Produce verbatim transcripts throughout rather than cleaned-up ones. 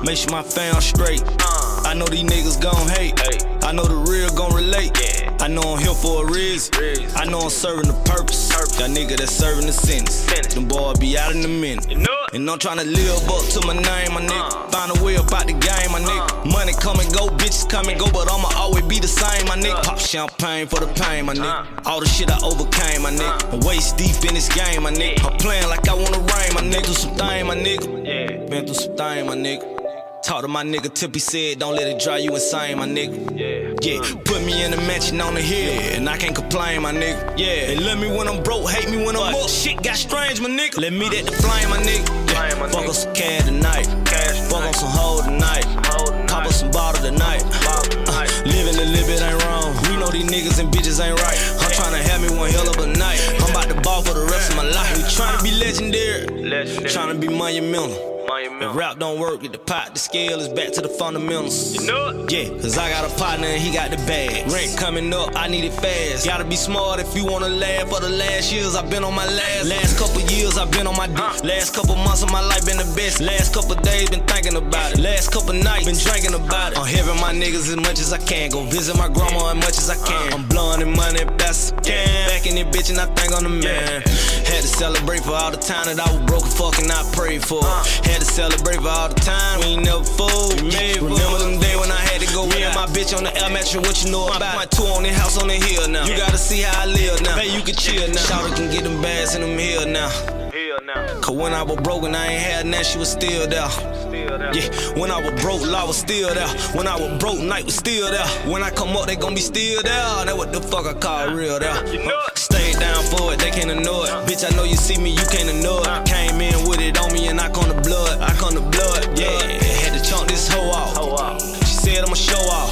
make sure my fam straight. I know these niggas gon' hate. I know the real gon' relate. I know I'm here for a reason. I know I'm serving a purpose. That nigga that's serving the sentence. Them boys be out in a minute. And I'm tryna live up to my name, my nigga. Find a way about the game, my nigga. Money come and go, bitches come and go, but I'ma always be the same, my nigga. Pop champagne for the pain, my nigga. All the shit I overcame, my nigga. I'm waist deep in this game, my nigga. I'm playing like I wanna rain, my nigga. Do some thing, my nigga. Been through some thing, my nigga. Talk to my nigga Tip, he said, don't let it drive you insane, my nigga. Yeah, yeah. Put me in a mansion on the hill, and I can't complain, my nigga. Yeah, they love me when I'm broke, hate me when I'm up. Shit got strange, my nigga. Let me that the flame, my nigga. Yeah. Fuck us some cash tonight. Fuck on some hoe tonight. Pop us some bottle tonight. Uh, living a little bit ain't wrong. We know these niggas and bitches ain't right. I'm tryna have me one hell of a night. I'm about to ball for the rest of my life. We tryna be legendary, tryna be monumental. If rap don't work, get the pot, the scale is back to the fundamentals. You know it? Yeah, cause I got a partner and he got the bag. Rent coming up, I need it fast. Gotta be smart if you wanna laugh. For the last years, I've been on my last. Last couple years, I've been on my dick. Last couple months of my life been the best. Last couple days, been thinking about it. Last couple nights, been drinking about it. I'm having my niggas as much as I can. Go visit my grandma as much as I can. I'm blowing the money best I can. Back in this bitch and I think I'm the man. Had to celebrate for all the time that I was broke and fucking I prayed for. Had to celebrate for all the time, we ain't never fooled. Remember them days when I had to go. Me and my bitch on the air mattress, what you know about? My two on the house on the hill now. You gotta see how I live now. Baby, you can chill now. Shawty can get them bags in them hill now. Cause when I was broke and I ain't had nothing, she was still there. Yeah, when I was broke, law was still there. When I was broke, night was still there. When I come up, they gon' be still there. That what the fuck I call real there. Stay down for it, they can't ignore it. Bitch, I know you see me, you can't ignore it. Came in with it on me and I come to blood. I come to blood, yeah. Had to chunk this hoe off. She said I'ma show off.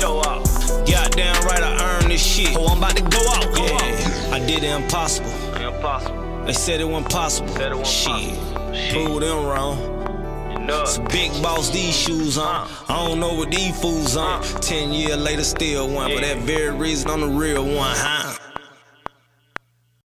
Goddamn right, I earned this shit. Oh, I'm about to go out, yeah. I did the impossible. They said it wasn't possible. Shit, prove them wrong. It's a big boss, these shoes on. I don't know what these fools on. Ten years later, still one. For that very reason, I'm the real one, huh?